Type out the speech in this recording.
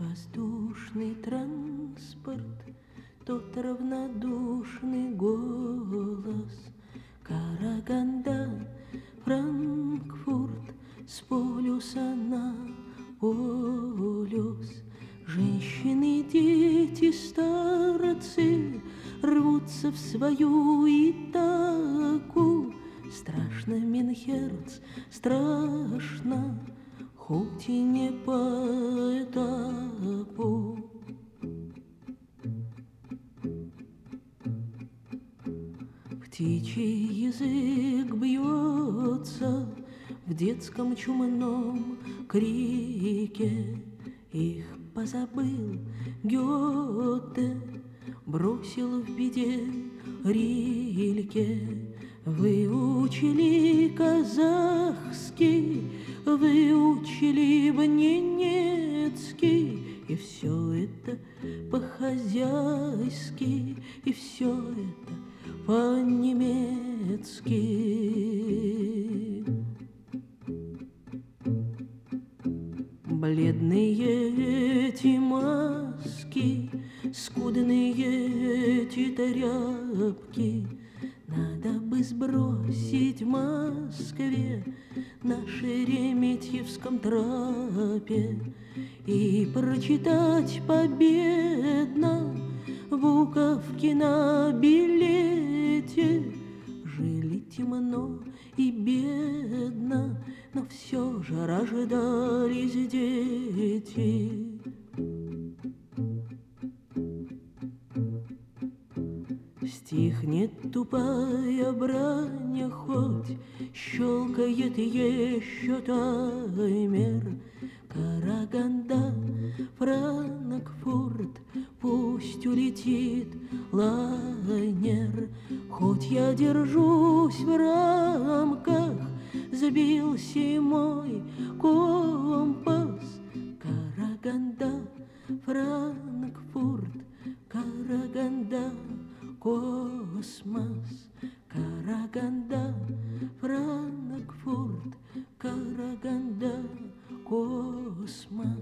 Воздушный транспорт, тот равнодушный голос. Караганда, Франкфурт, с полюса на полюс. Женщины, дети, старцы рвутся в свою Итаку. Страшно, Минхерц, страшно, хоть и не по этапу. Птичий язык бьется в детском чумном крике. Их позабыл Гёте, бросил в беде Рильке. Выучили казахский, выучили бы немецкий, и все это по-хозяйски, и все это по-немецки. Бледные эти маски, скудные эти тряпки, надо бы сбросить в Москве на Шереметьевском трапе и прочитать победно буковки на билете. Жили темно и бедно, но все же рождались дети. Стихнет тупая брань, хоть щелкает еще таймер. Караганда, Франкфурт, пусть улетит лайнер. Хоть я держусь в рамках, сбился мой компас. Караганда, Франкфурт, Караганда, космос. Караганда, Франкфурт, Караганда, космос.